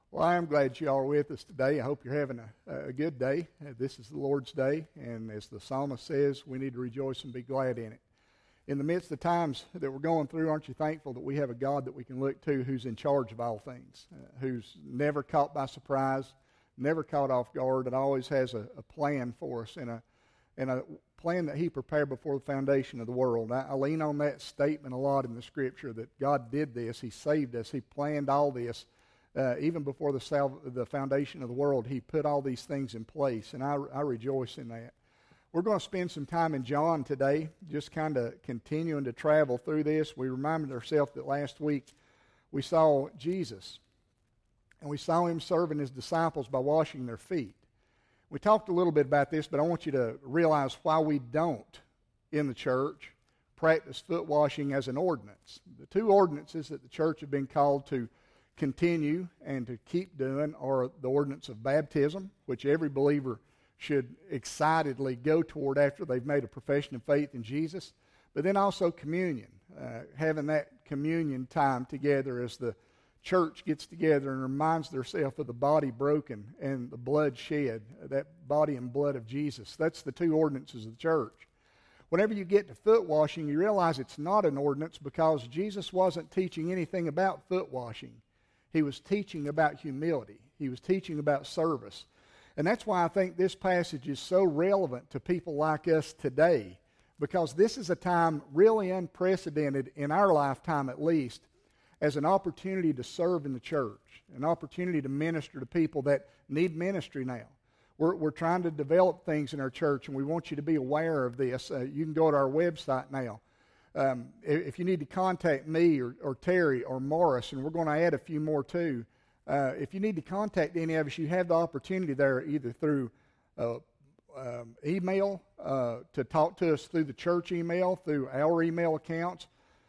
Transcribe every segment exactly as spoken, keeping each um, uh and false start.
Well, I am glad you all are with us today. I hope you're having a, a good day. Uh, this is the Lord's day, and as the psalmist says, we need to rejoice and be glad in it. In the midst of times that we're going through, aren't you thankful that we have a God that we can look to who's in charge of all things, uh, who's never caught by surprise, never caught off guard, and always has a, a plan for us, and a, and a plan that He prepared before the foundation of the world. I, I lean on that statement a lot in the Scripture that God did this. He saved us. He planned all this. Uh, even before the, sal- the foundation of the world, He put all these things in place, and I, I rejoice in that. We're going to spend some time in John today, just kind of continuing to travel through this. We reminded ourselves that last week we saw Jesus, and we saw Him serving His disciples by washing their feet. We talked a little bit about this, but I want you to realize why we don't, in the church, practice foot washing as an ordinance. The two ordinances that the church have been called to continue and to keep doing are the ordinance of baptism, which every believer should excitedly go toward after they've made a profession of faith in Jesus, but then also communion, uh, having that communion time together as the church gets together and reminds themselves of the body broken and the blood shed, that body and blood of Jesus. That's the two ordinances of the church. Whenever you get to foot washing, you realize it's not an ordinance because Jesus wasn't teaching anything about foot washing. He was teaching about humility. He was teaching about service. And that's why I think this passage is so relevant to people like us today, because this is a time really unprecedented in our lifetime at least, as an opportunity to serve in the church, an opportunity to minister to people that need ministry now. We're, we're trying to develop things in our church, and we want you to be aware of this. Uh, you can go to our website now. Um, if you need to contact me or, or Terry or Morris, and we're going to add a few more too, uh, if you need to contact any of us, you have the opportunity there either through uh, um, email, uh, to talk to us through the church email, through our email accounts.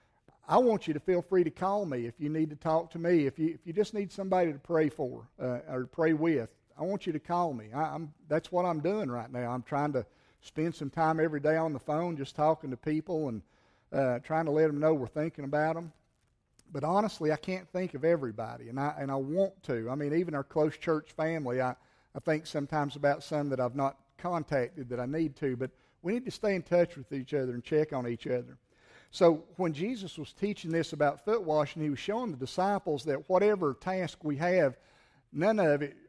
I want you to feel free to call me if you need to talk to me. If you if you just need somebody to pray for uh, or pray with, I want you to call me. I, I'm that's what I'm doing right now. I'm trying to spend some time every day on the phone just talking to people and Uh, trying to let them know we're thinking about them. But honestly, I can't think of everybody, and I and I want to. I mean, even our close church family, I, I think sometimes about some that I've not contacted that I need to, but we need to stay in touch with each other and check on each other. So when Jesus was teaching this about foot washing, He was showing the disciples that whatever task we have, none of it,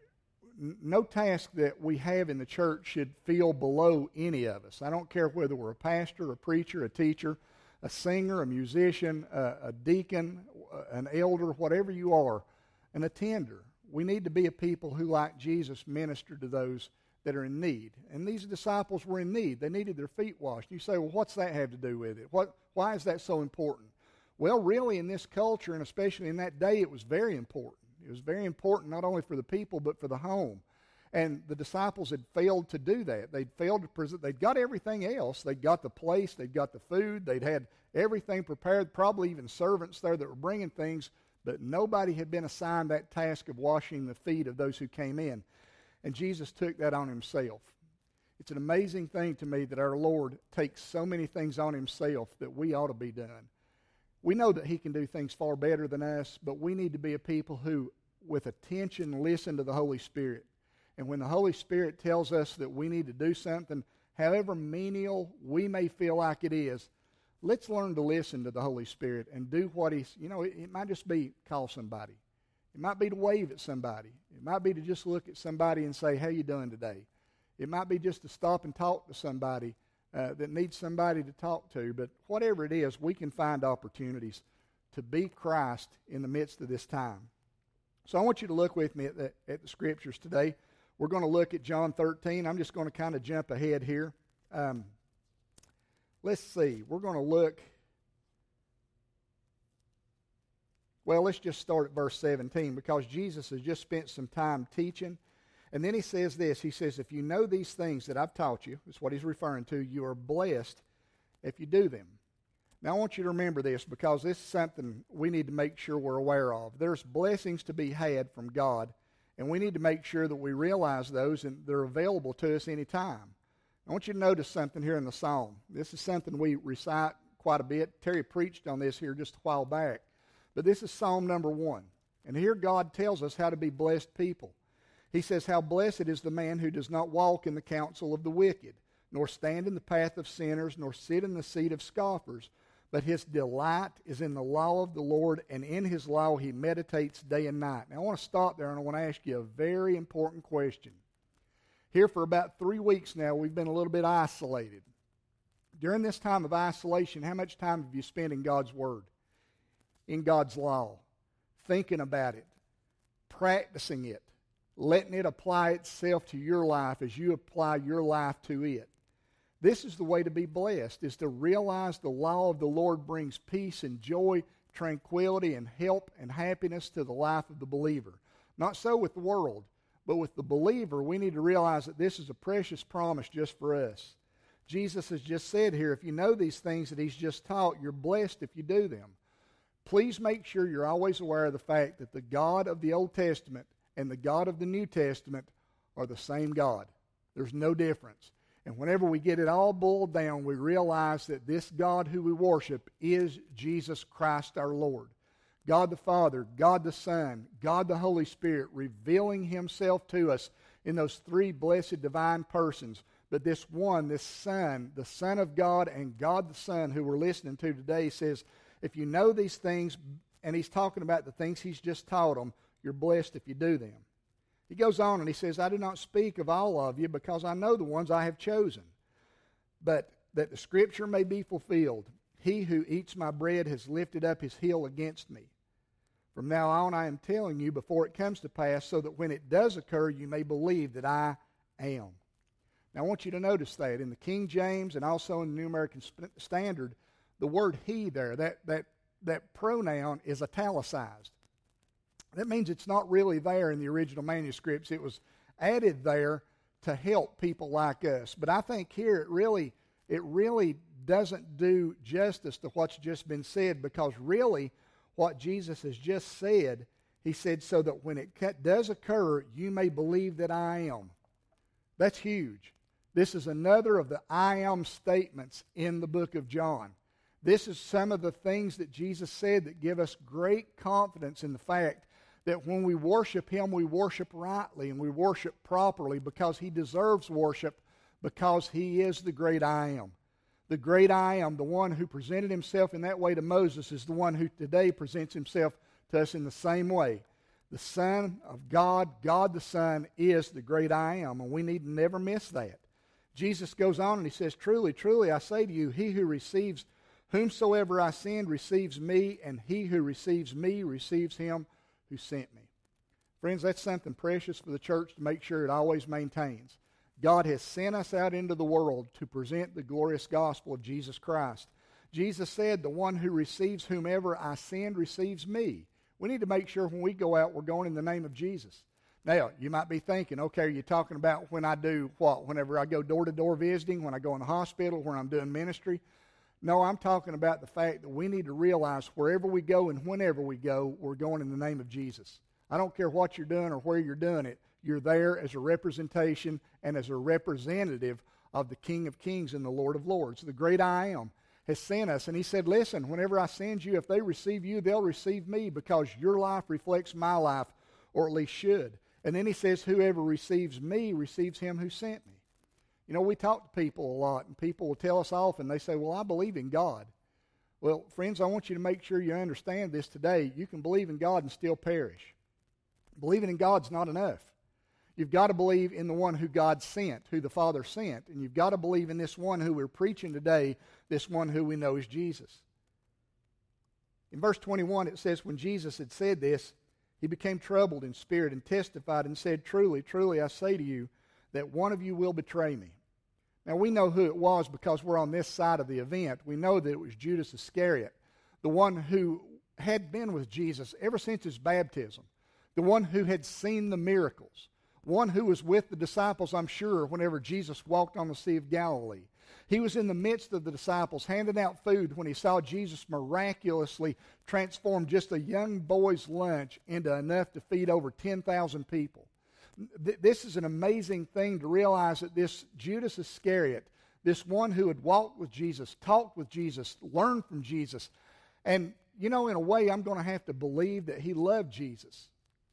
no task that we have in the church should feel below any of us. I don't care whether we're a pastor, a preacher, a teacher, a singer, a musician, a, a deacon, an elder, whatever you are, an attender. We need to be a people who, like Jesus, minister to those that are in need. And these disciples were in need. They needed their feet washed. You say, well, what's that have to do with it? What? Why is that so important? Well, really, in this culture, and especially in that day, it was very important. It was very important not only for the people, but for the home. And the disciples had failed to do that. They'd failed to present. They'd got everything else. They'd got the place. They'd got the food. They'd had everything prepared, probably even servants there that were bringing things, but nobody had been assigned that task of washing the feet of those who came in. And Jesus took that on Himself. It's an amazing thing to me that our Lord takes so many things on Himself that we ought to be doing. We know that He can do things far better than us, but we need to be a people who, with attention, listen to the Holy Spirit. And when the Holy Spirit tells us that we need to do something, however menial we may feel like it is, let's learn to listen to the Holy Spirit and do what He's, you know, it, it might just be call somebody. It might be to wave at somebody. It might be to just look at somebody and say, how you doing today? It might be just to stop and talk to somebody uh, that needs somebody to talk to. But whatever it is, we can find opportunities to be Christ in the midst of this time. So I want you to look with me at the, at the Scriptures today. We're going to look at John thirteen. I'm just going to kind of jump ahead here. Um, let's see. We're going to look. Well, let's just start at verse seventeen, because Jesus has just spent some time teaching. And then He says this. He says, if you know these things that I've taught you, that's what He's referring to, you are blessed if you do them. Now, I want you to remember this, because this is something we need to make sure we're aware of. There's blessings to be had from God, and we need to make sure that we realize those and they're available to us anytime. I want you to notice something here in the psalm. This is something we recite quite a bit. Terry preached on this here just a while back. But this is Psalm number one. And here God tells us how to be blessed people. He says, how blessed is the man who does not walk in the counsel of the wicked, nor stand in the path of sinners, nor sit in the seat of scoffers. But his delight is in the law of the Lord, and in his law he meditates day and night. Now I want to stop there, and I want to ask you a very important question. Here for about three weeks now, we've been a little bit isolated. During this time of isolation, how much time have you spent in God's Word, in God's law, thinking about it, practicing it, letting it apply itself to your life as you apply your life to it? This is the way to be blessed, is to realize the law of the Lord brings peace and joy, tranquility and help and happiness to the life of the believer. Not so with the world, but with the believer, we need to realize that this is a precious promise just for us. Jesus has just said here, if you know these things that he's just taught, you're blessed if you do them. Please make sure you're always aware of the fact that the God of the Old Testament and the God of the New Testament are the same God. There's no difference. And whenever we get it all boiled down, we realize that this God who we worship is Jesus Christ our Lord. God the Father, God the Son, God the Holy Spirit, revealing himself to us in those three blessed divine persons. But this one, this Son, the Son of God and God the Son who we're listening to today says, if you know these things, and he's talking about the things he's just taught them, you're blessed if you do them. He goes on and he says, I do not speak of all of you because I know the ones I have chosen, but that the scripture may be fulfilled. He who eats my bread has lifted up his heel against me. From now on I am telling you before it comes to pass, so that when it does occur you may believe that I am. Now I want you to notice that in the King James and also in the New American Standard, the word he there, that, that, that pronoun is italicized. That means it's not really there in the original manuscripts. It was added there to help people like us. But I think here it really, it really doesn't do justice to what's just been said, because really what Jesus has just said, he said, so that when it does occur, you may believe that I am. That's huge. This is another of the I am statements in the book of John. This is some of the things that Jesus said that give us great confidence in the fact that when we worship him, we worship rightly and we worship properly because he deserves worship, because he is the great I am. The great I am, the one who presented himself in that way to Moses, is the one who today presents himself to us in the same way. The Son of God, God the Son, is the great I am, and we need to never miss that. Jesus goes on and he says, truly, truly, I say to you, he who receives whomsoever I send receives me, and he who receives me receives him who sent me. Friends, that's something precious for the church to make sure it always maintains. God has sent us out into the world to present the glorious gospel of Jesus Christ. Jesus said, the one who receives whomever I send receives me. We need to make sure when we go out, we're going in the name of Jesus. Now, you might be thinking, okay, are you talking about when I do what? Whenever I go door-to-door visiting, when I go in the hospital, when I'm doing ministry? No, I'm talking about the fact that we need to realize wherever we go and whenever we go, we're going in the name of Jesus. I don't care what you're doing or where you're doing it. You're there as a representation and as a representative of the King of Kings and the Lord of Lords. The great I am has sent us. And he said, listen, whenever I send you, if they receive you, they'll receive me, because your life reflects my life, or at least should. And then he says, whoever receives me receives him who sent me. You know, we talk to people a lot, and people will tell us often, they say, well, I believe in God. Well, friends, I want you to make sure you understand this today. You can believe in God and still perish. Believing in God's not enough. You've got to believe in the one who God sent, who the Father sent. And you've got to believe in this one who we're preaching today, this one who we know is Jesus. In verse twenty-one, it says, when Jesus had said this, he became troubled in spirit and testified and said, truly, truly, I say to you, that one of you will betray me. Now, we know who it was because we're on this side of the event. We know that it was Judas Iscariot, the one who had been with Jesus ever since his baptism, the one who had seen the miracles, one who was with the disciples, I'm sure, whenever Jesus walked on the Sea of Galilee. He was in the midst of the disciples, handing out food when he saw Jesus miraculously transform just a young boy's lunch into enough to feed over ten thousand people. This is an amazing thing to realize, that this Judas Iscariot, this one who had walked with Jesus, talked with Jesus, learned from Jesus, and you know, in a way, I'm going to have to believe that he loved Jesus.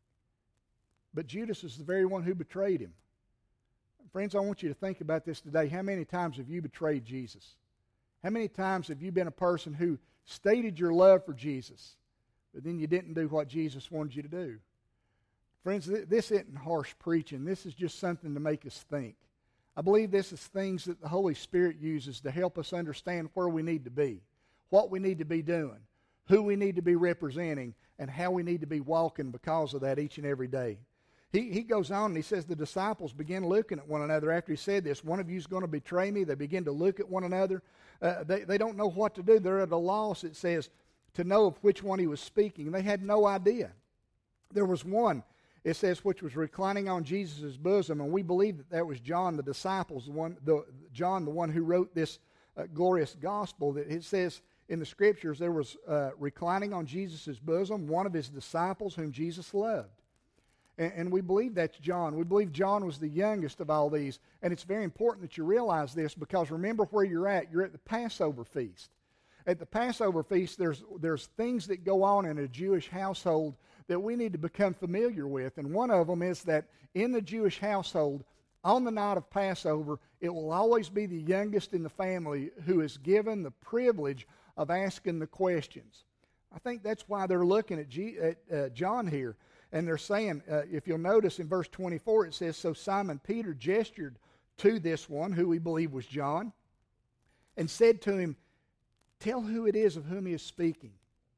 But Judas is the very one who betrayed him. Friends, I want you to think about this today. How many times have you betrayed Jesus? How many times have you been a person who stated your love for Jesus, but then you didn't do what Jesus wanted you to do? Friends, this isn't harsh preaching. This is just something to make us think. I believe this is things that the Holy Spirit uses to help us understand where we need to be, what we need to be doing, who we need to be representing, and how we need to be walking because of that each and every day. He, he goes on and he says the disciples begin looking at one another after he said this. One of you is going to betray me. They begin to look at one another. Uh, they, they don't know what to do. They're at a loss, it says, to know of which one he was speaking. They had no idea. There was one, it says, which was reclining on Jesus' bosom, and we believe that that was John, the disciples, the one, the, John, the one who wrote this uh, glorious gospel. That it says in the Scriptures there was uh, reclining on Jesus' bosom one of his disciples whom Jesus loved. And we believe that's John. We believe John was the youngest of all these. And it's very important that you realize this, because remember where you're at. You're at the Passover feast. At the Passover feast, there's, there's things that go on in a Jewish household that we need to become familiar with. And one of them is that in the Jewish household, on the night of Passover, it will always be the youngest in the family who is given the privilege of asking the questions. I think that's why they're looking at, G, at uh, John here. And they're saying, uh, if you'll notice in verse twenty-four, it says, so Simon Peter gestured to this one, who we believe was John, and said to him, tell who it is of whom he is speaking.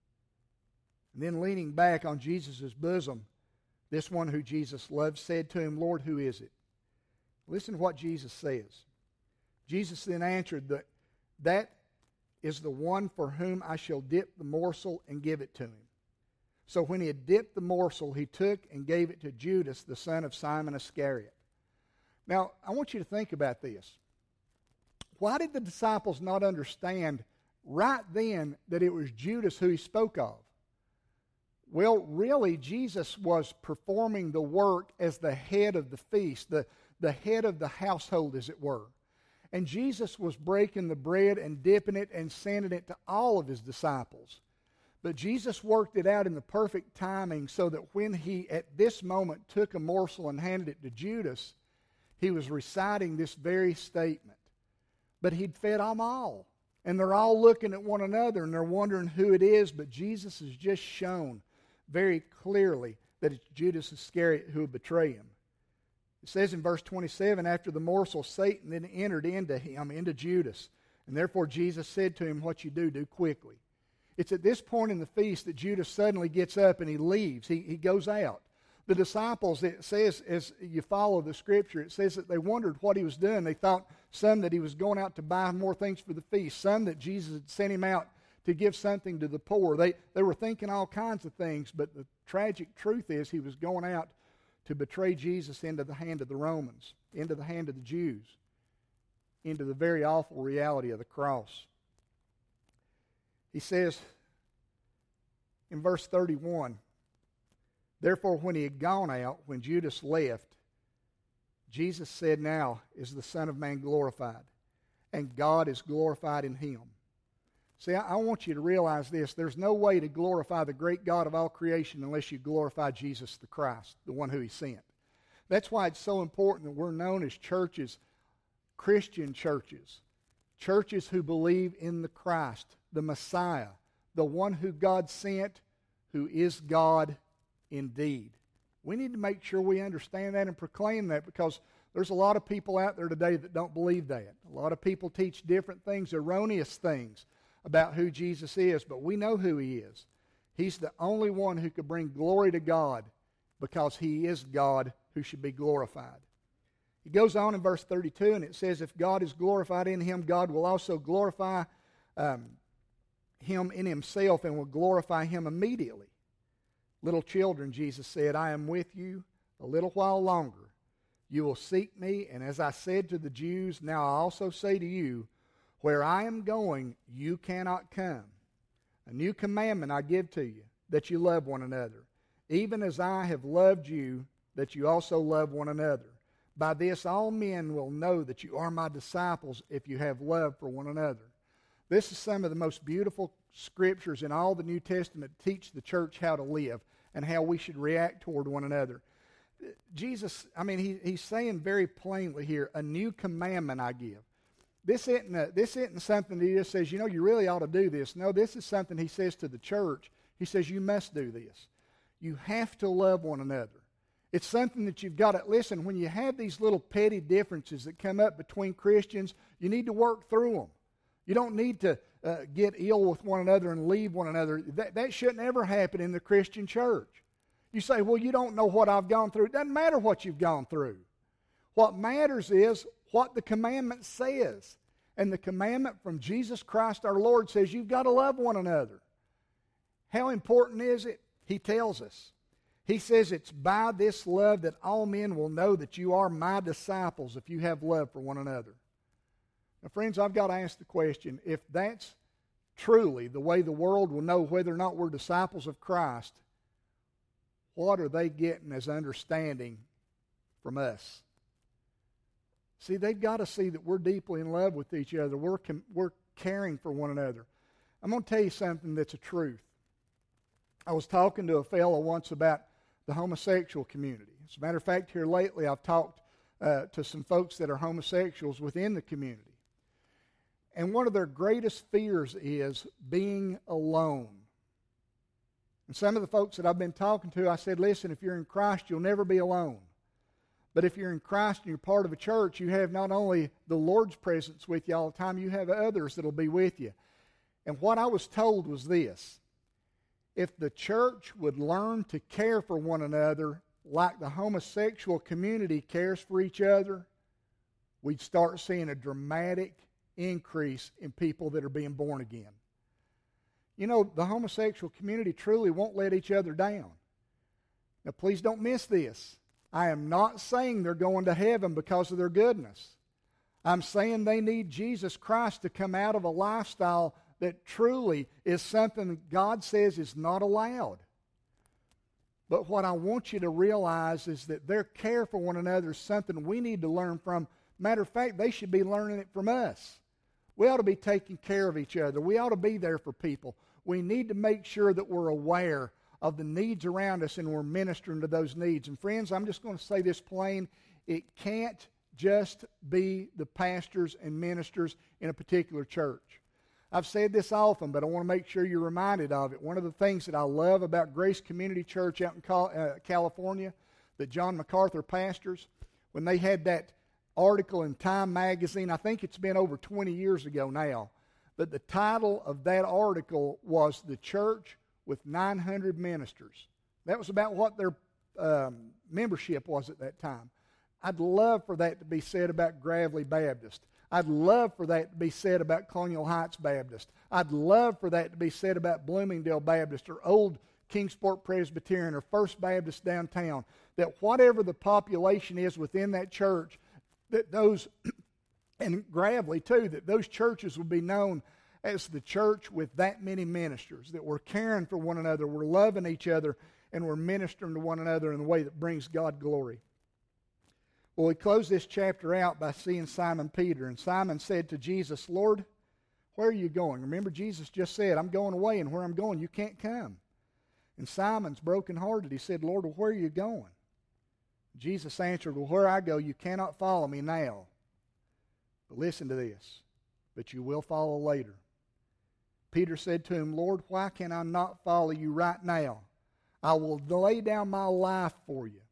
And then leaning back on Jesus' bosom, this one who Jesus loved said to him, Lord, who is it? Listen to what Jesus says. Jesus then answered, that that is the one for whom I shall dip the morsel and give it to him. So when he had dipped the morsel, he took and gave it to Judas, the son of Simon Iscariot. Now, I want you to think about this. Why did the disciples not understand right then that it was Judas who he spoke of? Well, really, Jesus was performing the work as the head of the feast, the, the head of the household, as it were. And Jesus was breaking the bread and dipping it and sending it to all of his disciples. But Jesus worked it out in the perfect timing so that when he, at this moment, took a morsel and handed it to Judas, he was reciting this very statement. But he'd fed them all. And they're all looking at one another and they're wondering who it is. But Jesus has just shown very clearly that it's Judas Iscariot who would betray him. It says in verse twenty-seven, after the morsel, Satan then entered into him, into Judas. And therefore Jesus said to him, what you do, do quickly. It's at this point in the feast that Judas suddenly gets up and he leaves. He, he goes out. The disciples, it says, as you follow the Scripture, it says that they wondered what he was doing. They thought some that he was going out to buy more things for the feast, some that Jesus had sent him out to give something to the poor. They, they were thinking all kinds of things, but the tragic truth is he was going out to betray Jesus into the hand of the Romans, into the hand of the Jews, into the very awful reality of the cross. He says in verse thirty-one, therefore when he had gone out, when Judas left, Jesus said, now is the Son of Man glorified, and God is glorified in him. See, I, I want you to realize this. There's no way to glorify the great God of all creation unless you glorify Jesus the Christ, the one who he sent. That's why it's so important that we're known as churches, Christian churches, churches who believe in the Christ, the Messiah, the one who God sent, who is God indeed. We need to make sure we understand that and proclaim that, because there's a lot of people out there today that don't believe that. A lot of people teach different things, erroneous things about who Jesus is, but we know who he is. He's the only one who could bring glory to God, because he is God who should be glorified. He goes on in verse thirty-two, and it says, if God is glorified in him, God will also glorify um, him in himself and will glorify him immediately. Little children, Jesus said, I am with you a little while longer. You will seek me, and as I said to the Jews, now I also say to you, where I am going, you cannot come. A new commandment I give to you, that you love one another, even as I have loved you, that you also love one another. By this all men will know that you are my disciples, if you have love for one another. This is some of the most beautiful scriptures in all the New Testament teach the church how to live and how we should react toward one another. Jesus, I mean, he, he's saying very plainly here, a new commandment I give. This isn't, a, this isn't something that he just says, you know, you really ought to do this. No, this is something he says to the church. He says, you must do this. You have to love one another. It's something that you've got to, listen, when you have these little petty differences that come up between Christians, you need to work through them. You don't need to uh, get ill with one another and leave one another. That, that shouldn't ever happen in the Christian church. You say, well, you don't know what I've gone through. It doesn't matter what you've gone through. What matters is what the commandment says. And the commandment from Jesus Christ our Lord says you've got to love one another. How important is it? He tells us. He says it's by this love that all men will know that you are my disciples if you have love for one another. Now, friends, I've got to ask the question, if that's truly the way the world will know whether or not we're disciples of Christ, what are they getting as understanding from us? See, they've got to see that we're deeply in love with each other. We're, we're caring for one another. I'm going to tell you something that's a truth. I was talking to a fellow once about the homosexual community. As a matter of fact, here lately I've talked uh, to some folks that are homosexuals within the community. And one of their greatest fears is being alone. And some of the folks that I've been talking to, I said, listen, if you're in Christ, you'll never be alone. But if you're in Christ and you're part of a church, you have not only the Lord's presence with you all the time, you have others that will be with you. And what I was told was this: if the church would learn to care for one another like the homosexual community cares for each other, we'd start seeing a dramatic increase in people that are being born again. You know, the homosexual community truly won't let each other down. Now, please don't miss this. I am not saying they're going to heaven because of their goodness. I'm saying they need Jesus Christ to come out of a lifestyle that truly is something that God says is not allowed. But what I want you to realize is that their care for one another is something we need to learn from. Matter of fact, they should be learning it from us. We ought to be taking care of each other. We ought to be there for people. We need to make sure that we're aware of the needs around us and we're ministering to those needs. And friends, I'm just going to say this plain. It can't just be the pastors and ministers in a particular church. I've said this often, but I want to make sure you're reminded of it. One of the things that I love about Grace Community Church out in California that John MacArthur pastors, when they had that article in Time magazine, I think it's been over twenty years ago now, but the title of that article was The Church with nine hundred Ministers. That was about what their um, membership was at that time. I'd love for that to be said about Gravely Baptist. I'd love for that to be said about Colonial Heights Baptist. I'd love for that to be said about Bloomingdale Baptist or Old Kingsport Presbyterian or First Baptist downtown. That whatever the population is within that church, that those, and Gravely too, that those churches will be known as the church with that many ministers, that we're caring for one another, we're loving each other, and we're ministering to one another in a way that brings God glory. Well, we close this chapter out by seeing Simon Peter. And Simon said to Jesus, Lord, where are you going? Remember, Jesus just said, I'm going away, and where I'm going, you can't come. And Simon's brokenhearted. He said, Lord, well, where are you going? Jesus answered, well, where I go, you cannot follow me now. But listen to this, but you will follow later. Peter said to him, Lord, why can I not follow you right now? I will lay down my life for you.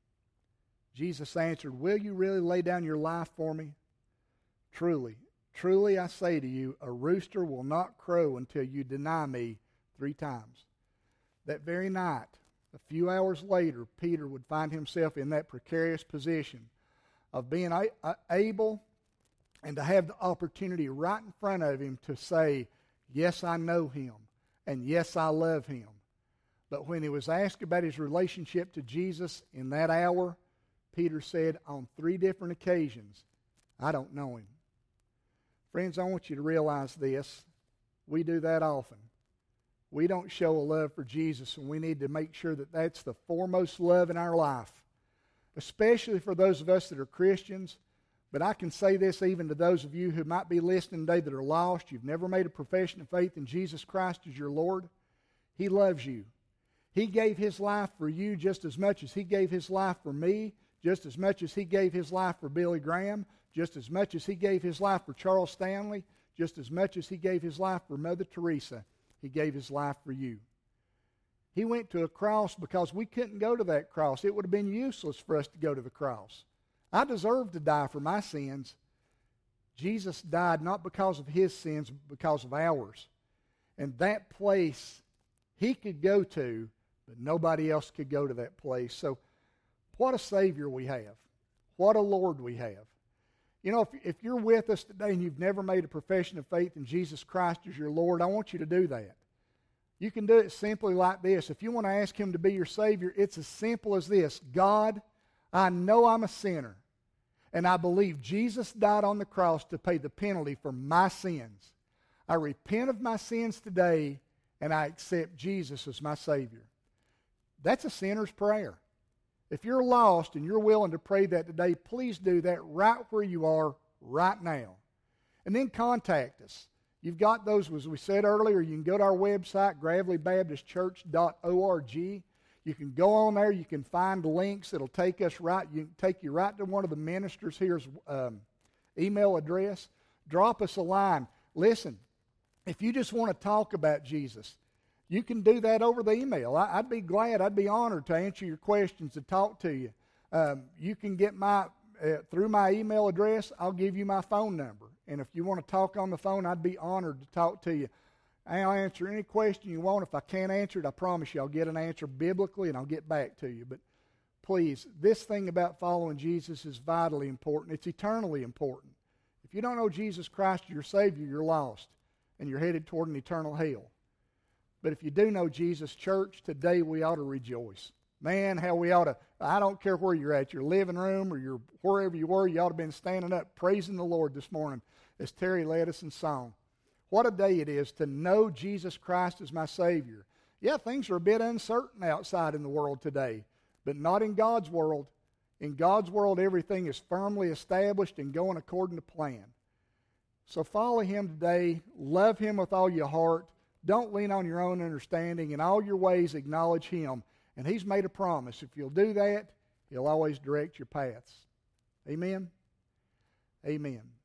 Jesus answered, will you really lay down your life for me? Truly, truly I say to you, a rooster will not crow until you deny me three times. That very night, a few hours later, Peter would find himself in that precarious position of being able and to have the opportunity right in front of him to say, yes, I know him, and yes, I love him. But when he was asked about his relationship to Jesus in that hour, Peter said on three different occasions, I don't know him. Friends, I want you to realize this. We do that often. We don't show a love for Jesus, and we need to make sure that that's the foremost love in our life, especially for those of us that are Christians. But I can say this even to those of you who might be listening today that are lost. You've never made a profession of faith in Jesus Christ as your Lord. He loves you. He gave His life for you just as much as He gave His life for me, just as much as He gave His life for Billy Graham, just as much as He gave His life for Charles Stanley, just as much as He gave His life for Mother Teresa. He gave His life for you. He went to a cross because we couldn't go to that cross. It would have been useless for us to go to the cross. I deserve to die for my sins. Jesus died not because of His sins, but because of ours. And that place He could go to, but nobody else could go to that place. So what a Savior we have. What a Lord we have. You know, if, if you're with us today and you've never made a profession of faith in Jesus Christ as your Lord, I want you to do that. You can do it simply like this. If you want to ask Him to be your Savior, it's as simple as this. God, I know I'm a sinner, and I believe Jesus died on the cross to pay the penalty for my sins. I repent of my sins today, and I accept Jesus as my Savior. That's a sinner's prayer. If you're lost and you're willing to pray that today, please do that right where you are right now. And then contact us. You've got those, as we said earlier, you can go to our website, gravely baptist church dot org. You can go on there. You can find links that'll take us right. You can take you right to one of the ministers here's um, email address. Drop us a line. Listen, if you just want to talk about Jesus, you can do that over the email. I, I'd be glad, I'd be honored to answer your questions and talk to you. Um, you can get my, uh, through my email address, I'll give you my phone number. And if you want to talk on the phone, I'd be honored to talk to you. I'll answer any question you want. If I can't answer it, I promise you I'll get an answer biblically and I'll get back to you. But please, this thing about following Jesus is vitally important. It's eternally important. If you don't know Jesus Christ as your Savior, you're lost and you're headed toward an eternal hell. But if you do know Jesus, church, today we ought to rejoice. Man, how we ought to, I don't care where you're at, your living room or your wherever you were, you ought to have been standing up praising the Lord this morning as Terry led us in song. What a day it is to know Jesus Christ as my Savior. Yeah, things are a bit uncertain outside in the world today, but not in God's world. In God's world, everything is firmly established and going according to plan. So follow Him today. Love Him with all your heart. Don't lean on your own understanding. In all your ways, acknowledge Him. And He's made a promise. If you'll do that, He'll always direct your paths. Amen? Amen.